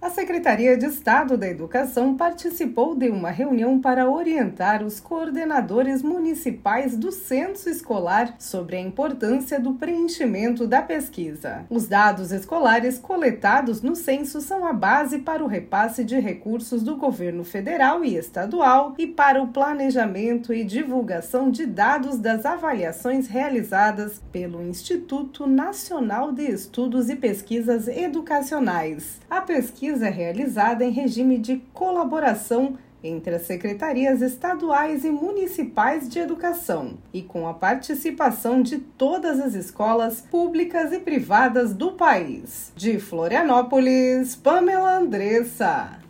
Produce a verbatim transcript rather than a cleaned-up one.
Secretaria de Estado da Educação participou de uma reunião para orientar os coordenadores municipais do censo escolar sobre a importância do preenchimento da pesquisa. Os dados escolares coletados no censo são a base para o repasse de recursos do governo federal e estadual e para o planejamento e divulgação de dados das avaliações realizadas pelo Instituto Nacional de Estudos e Pesquisas Educacionais. A pesquisa é realizada em regime de colaboração entre as secretarias estaduais e municipais de educação e com a participação de todas as escolas públicas e privadas do país. De Florianópolis, Pamela Andressa.